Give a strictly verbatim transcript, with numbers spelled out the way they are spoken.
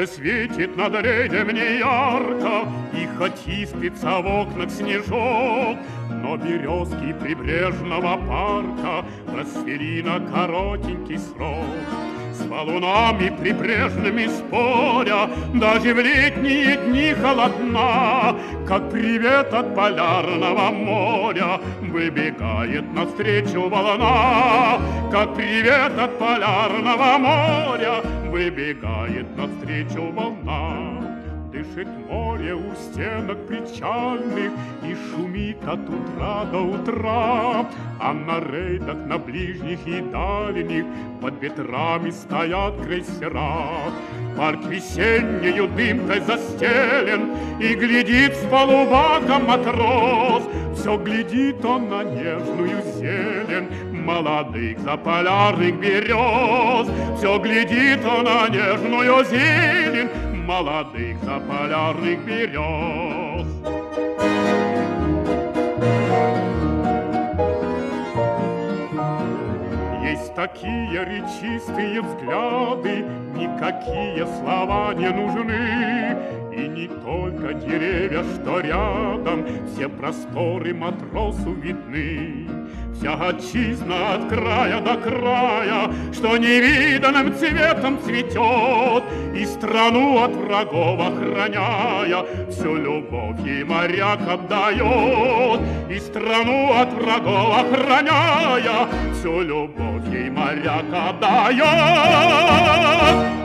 Солнце светит над рейдем неярко, и хоть искрится в окнах снежок, но березки прибрежного парка расцвели на коротенький срок. С валунами прибрежными споря, даже в летние дни холодна, как привет от полярного моря, выбегает навстречу волна. Как привет от полярного моря, выбегает навстречу волна. Дышит море у стенок причальных и шумит от утра до утра, а на рейдах, на ближних и дальних, под ветрами стоят крейсера. Парк весеннею дымкой застелен, и глядит с полубака матрос. Все глядит он на нежную зелень молодых заполярных берез. Все глядит он на нежную зелень молодых заполярных берез. Есть такие речистые взгляды, никакие слова не нужны. И не только деревья, что рядом, все просторы матросу видны. Вся отчизна от края до края, что невиданным цветом цветет, и страну от врагов охраняя, всю любовь ей моряк отдает. И страну от врагов охраняя, всю любовь ей моряк отдает.